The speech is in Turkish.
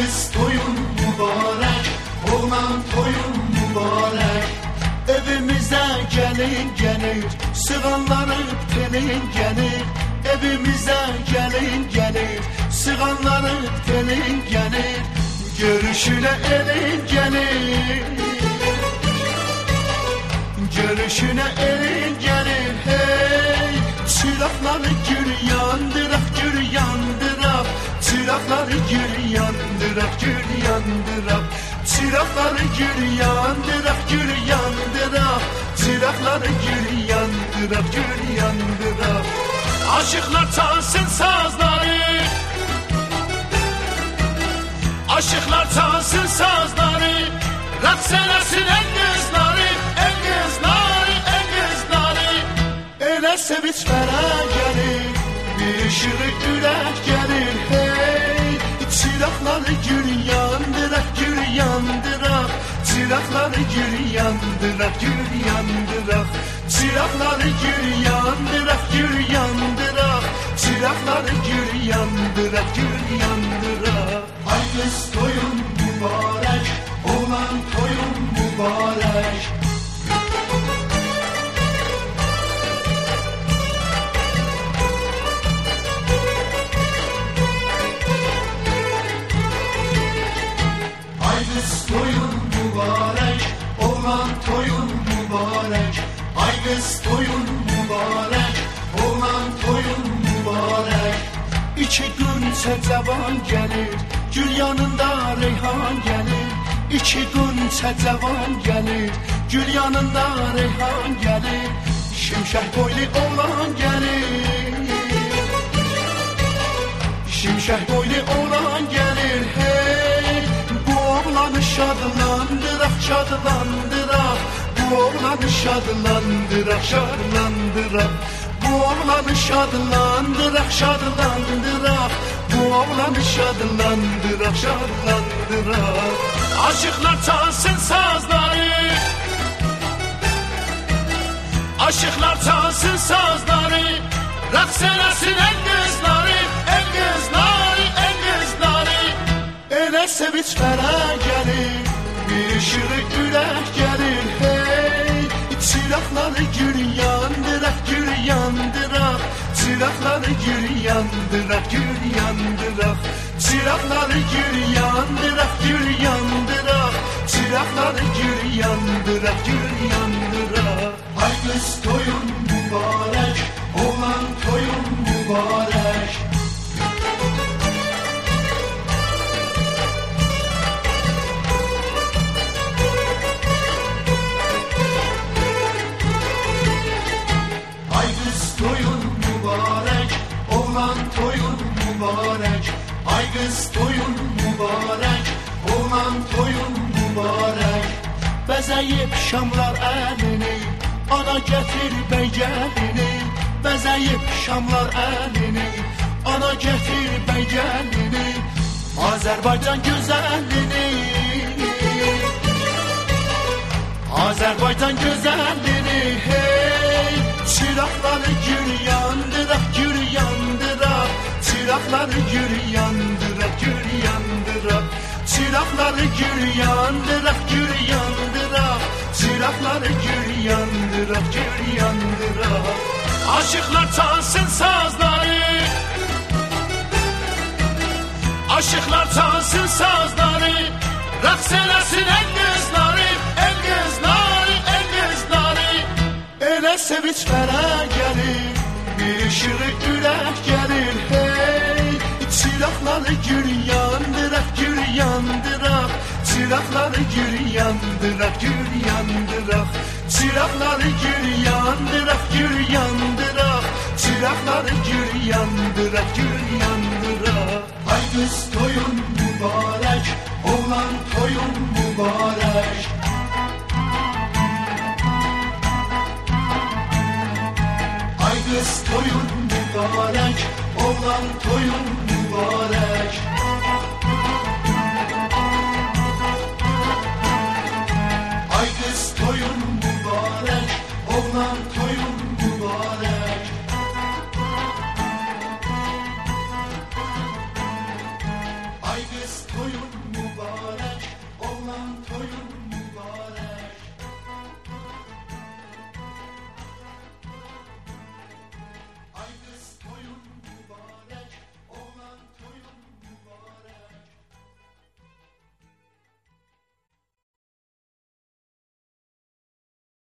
kız toyun mübarek, oğlan toyun mübarek. Evimize gelin gelir, sığanların telin gelir. Evimize gelin gelir, sığanların telin gelir. Görüşüne elin gelir, görüşüne elin gelir. Hey, çırakları gül yandırak, gül yandırak. Çırakları gül yandırak, gül yandırak. Çırakları gül yandırak, gül yandırak. Çırakları gül yandırak, gül yandırak. Aşıklar çalsın sazları, aşıklar çalsın sazları. Raks eləsin el kızları, el kızları, el kızları. Elə sevinç vərə gəlir, bir ışığı ürək gəlir. Hey, çırakları gül yandırak, gül yandırak. Çırakları gül yandırak, gül yandırak. Çırakları gül yandırak, gül yandırak. Çırakları gül yandırak, gül yandırak. Ay kız toyun mübarek, oğlan toyun mübarek. Ay kız toyun mübarek, oğlan toyun mübarek. Ay kız toyun mübarek, oğlan toyun mübarek. İki gün çəcavan gəlir, gül yanında reyhan gəlir. İki gün çəcavan gəlir, gül yanında reyhan gəlir. Şimşək boylu oğlan gəlir, şimşək boylu oğlan gəlir. Hey, bu oğlanı şadlandıraq, şadlandıraq. Bu oğlanı şadlandıraq, şadlandıraq. Bu oğlanı şadlandıraq, şadlandıraq. Bu oğlanı şadlandıraq, şadlandıraq. Aşıklar çalsın sazları, aşıklar çalsın sazları. Raks eləsin el kızları, el kızları, el kızları. Elə sevinç vərə gəlir, bir ışığı ürək gəlir. Hey, çırakları gül yandırak, gül yandırak. Çırakları gül yandırak, gül yandırak. Çırakları gül yandırak, gül yandırak. Çırakları gül yandırak, gül yandırak. Ay kız toyun mübarek, oğlan toyun mübarek. Ay kız toyun mübarek, oğlan toyun mübarek. Ay kız toyun mübarek, oğlan toyun mübarek. Bəzəyib şamlar əlini, ana gətir bəy gəlini. Bəzəyib şamlar əlini, ana gətir bəy gəlini. Azərbaycan gözəlini, Azərbaycan gözəlini. Hey, çırakları gül yandırak, gül yandırak. Çırakları gül yandırak, gül yandırak. Çırakları gül yandırak, gül yandırak. Çırakları gül yandırak, gül yandırak. Aşıklar çalsın sazları, aşıklar çalsın sazları. Raks eləsin el kızları, el kızları, el kızları. Elə sevinç vərə gəlir, bir ışığı ürək gəlir. Hey, çırakları gül yandırak, gül yandırak. Çırakları gül yandırak, gül yandırak. Çırakları gül yandırak, gül yandırak. Çırakları gül yandırak, gül yandırak. Ay kız toyun mübarek, oğlan toyun mübarek. Ay kız toyun mübarek, oğlan toyun mübarek.